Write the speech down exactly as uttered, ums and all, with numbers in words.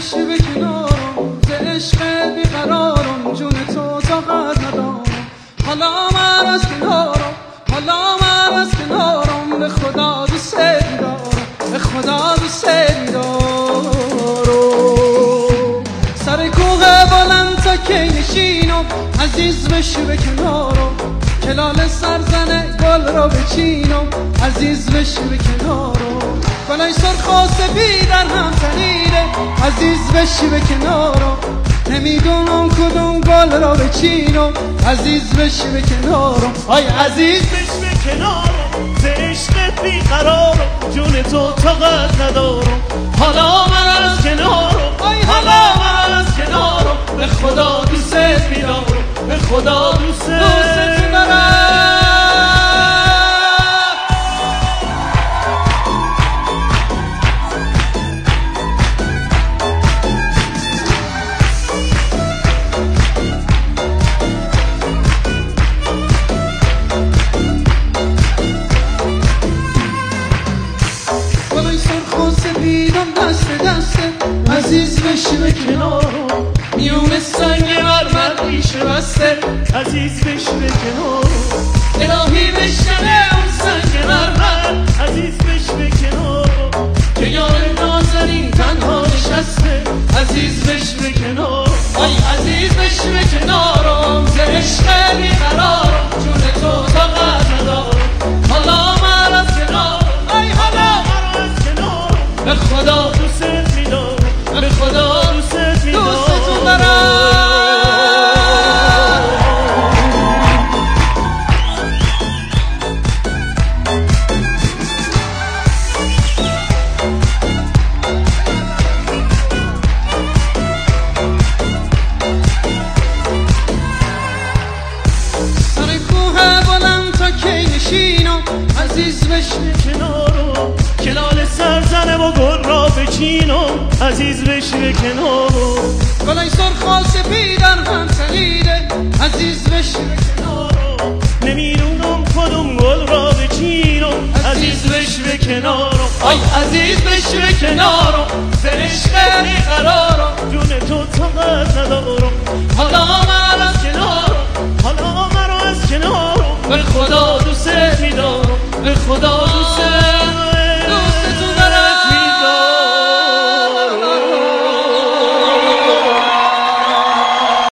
بشی به کنارم، ز عشق بیقرارم، جون تو طاقت ندارم. حالا من از کنارم، حالا من از کنارم، به خدا دوست دارم، به خدا دوست دارم. سر کوه بلند تا کی نشینم، عزیز بشی به کنارم، کلال سرزنه گل را بچینم، عزیز بشی به کنارم. گلای سرخ و سفید در هم تنیده، عزیز بشی به کنارم، نمیدونم کدوم گل را بچینم، عزیز بشی به کنارم. آی عزیز بشی به کنارم، ز عشقت بیقرارم، جون تو طاقت ندارم. حالا من از کنارم، آی حالا من از کنارم، به خدا دوست می‌دارم، به خدا دوست دارم. دست دسته عزیز بشی به کنارم، میون سنگ مرمر ریشه بسته، عزیز بشی به کنارم. الهی بشکنه اون سنگ مرمر، عزیز بشی به کنارم، که یار نازنین تنها نشسته، عزیز بشی به کنارم. آی عزیز بشی به کنارم، ز عشق بیقرارم، جون تو طاقت ندارم. حالا من از کنارم، آی حالا من از کنارم، به خدا دوست می‌دارم، به خدا دوست می‌دارم. دوستتون دارم. سر کوه بلند تا کی نشینم، عزیز بشی کنارم، کلال سرزنه و گل را بچینم، عزیز بشی به کنارم. گلای سرخ و سفید در هم تنیده، عزیز بشی به کنارم، نمیدونم کدوم گل را بچینم، عزیز بشی به کنارم. آی عزیز بشی به کنارم، ز عشق بیقرارم، جون تو طاقت ندارم. حالا من از کنارم، حالا من از کنارم، به خدا دوست می‌دارم، به خدا